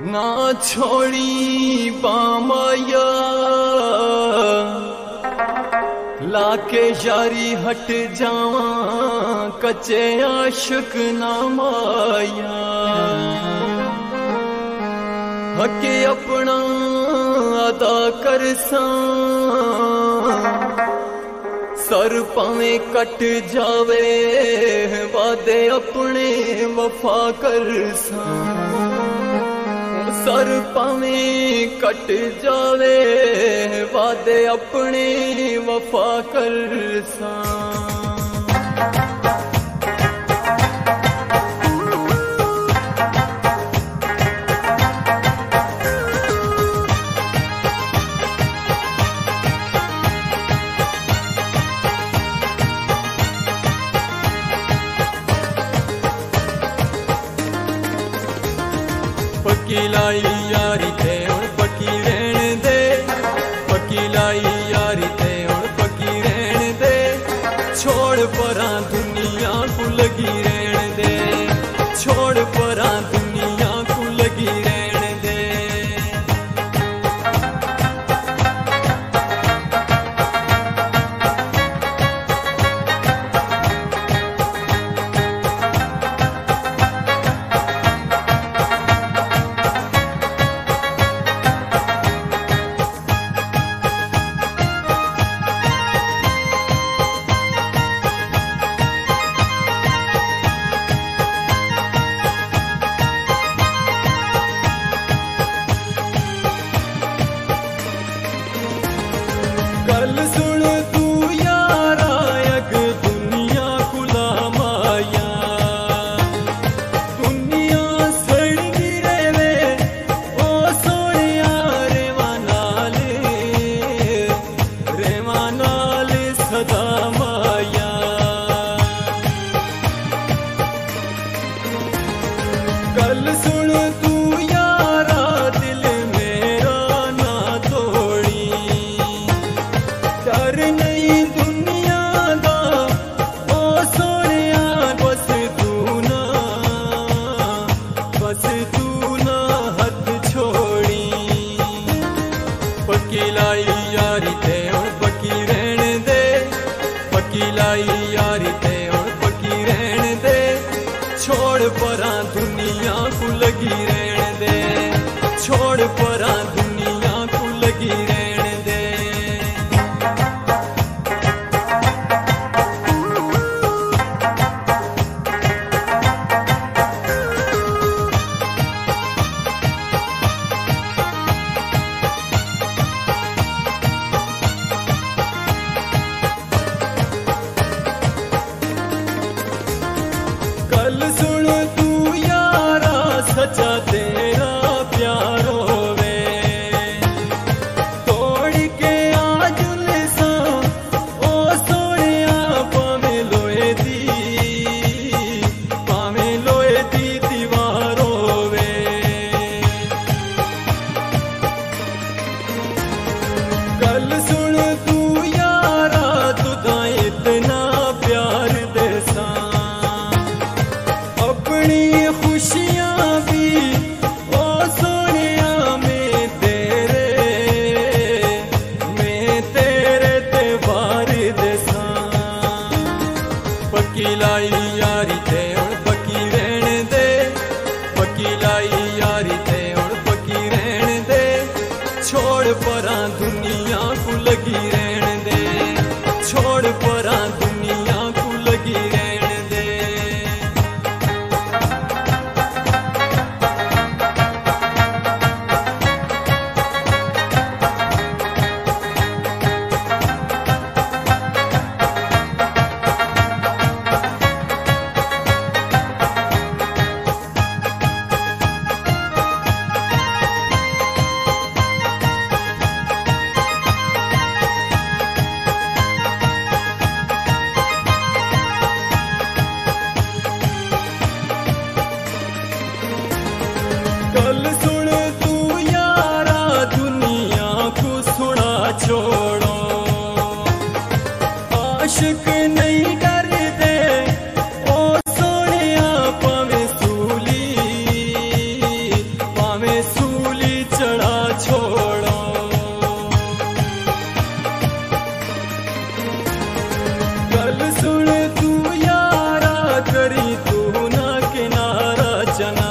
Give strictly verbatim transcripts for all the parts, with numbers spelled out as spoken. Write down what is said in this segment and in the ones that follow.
ना छोड़ी बामाया लाके यारी हट जावा कच्चे आशिक ना माया हके अपना अदा कर सा सर पावे कट जावे वादे अपने वफा कर सा सर पावे कट जावे वादे अपने वफा कर सा पक्की लाई यारी ते हुण पक्की रहन दे पक्की लाई यारी ते हुण पक्की रहन दे छोड़ परां दुनिया को लगी रहन दे छोड़ परां दुनिया को लगी रहन दे गल सुन तू यारा अग दुनिया कुला माया दुनिया सड़दी रेवे ओ सोनिया रेवा नाल रेवा नाल सदा माया गल सुन तू यारा दिल मेरा ना तोड़ी डर नहीं दुनिया दा ओ सोनिया बस तू ना बस तू ना हाथ छोड़ी पक्की लाई यारी ते हुण पक्की रहन दे पक्की लाई यारी ते हुण पक्की रहन दे छोड़ परां दुनिया को लगी रहन दे छोड़ परां दुनिया को लगी रहन दे गल सुन तू यारा सच्चा तेरा प्यार होवे तोड़ के आज लिसा ओ सोनिया पावे लोहे दी पावे लोहे दी दीवार होवे गल सुन तू यारा तुदा इतना प्यार देसा अपनी खुशियां भी ओ सोनिया में तेरे में तेरे त्योहार देसा पक्की लाई यारी ते हुण पक्की रहन दे पक्की लाई यारी ते हुण पक्की रहन दे छोड़ परां दुनिया को लगी रहन दे छोड़ परां दुनिया को लगी रहन दे गल सुन तू यारा दुनिया को सुना छोड़ो आशिक नहीं डरदे ओ सोनिया पावे सूली पावे जना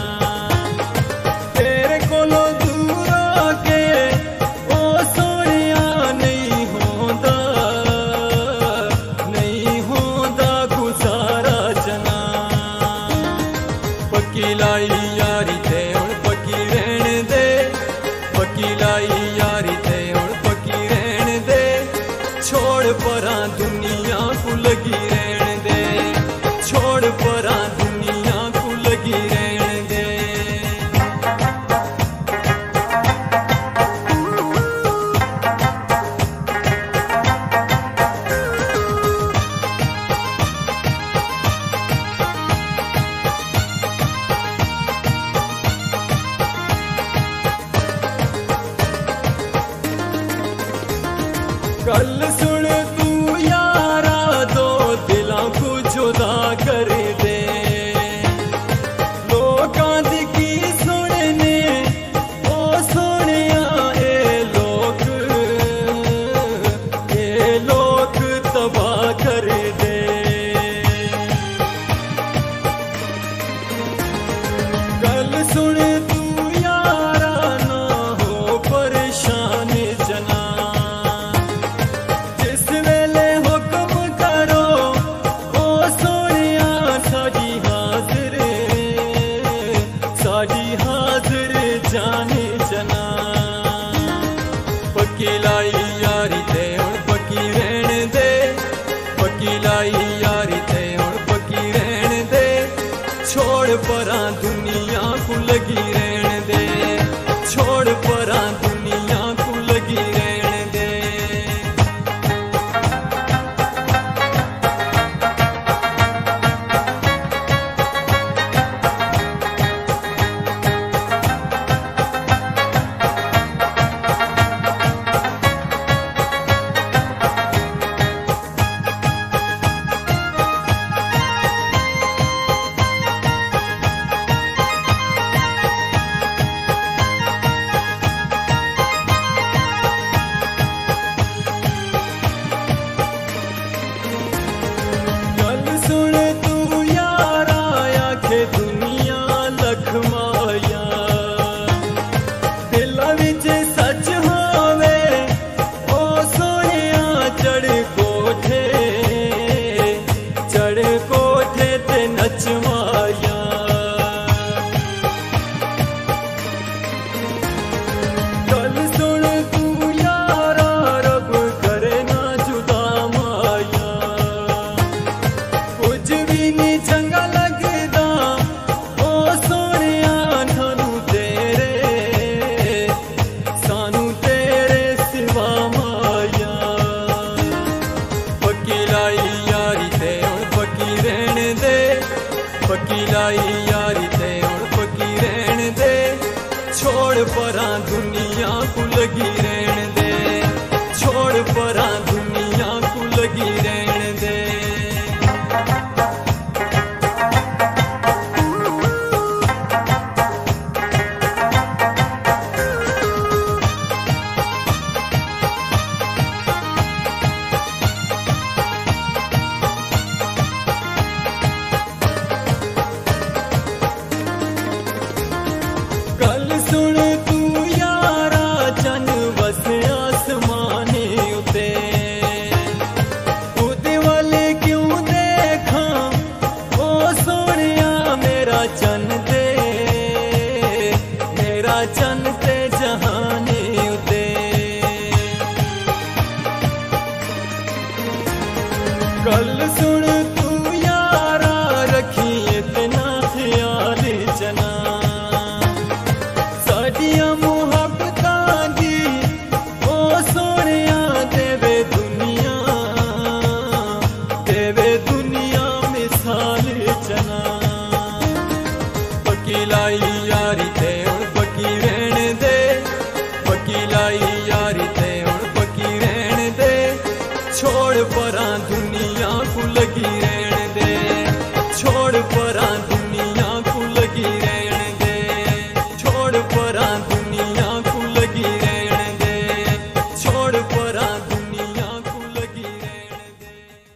तेरे कोलो दूर आके ओ सोनिया नहीं होंदा नहीं होंदा गुजारा जना पक्की लाई यारी ते हुण पक्की रहने दे पक्की लाई यारी ते हुण पक्की रहने दे छोड़ परां दुनिया को लगी रहने दे छोड़ परां दुनिया को लगी रहने दे कल सुन तू यारा दो दिलों को जुदा कर दे लोकां दी की सुनने ओ सोनिया ए लोक ए लोक तबाह कर दे कल सुन तू यारा ना हो परेशान जना जाने जना पक्की लाई यारी ते हुण पक्की रहने दे पक्की लाई यारी ते हुण पक्की रहने दे छोड़ परां दुनिया को लगी रहने दे छोड़ परां दुनिया को लगी रहने दे पक्की लाई यारी ते हुण पक्की रहने दे छोड़ परां दुनिया को लगी रहने दे छोड़ परां दुनिया को लगी रहने दे कल सुन तू यारा चन वसे आसमाने उते उते वाले क्यों देखा ओ सोनिया मेरा चन दे मेरा चन ते जहाने उते कल सुन तू यारा रखी इतना ख्याल जना पक्की लाई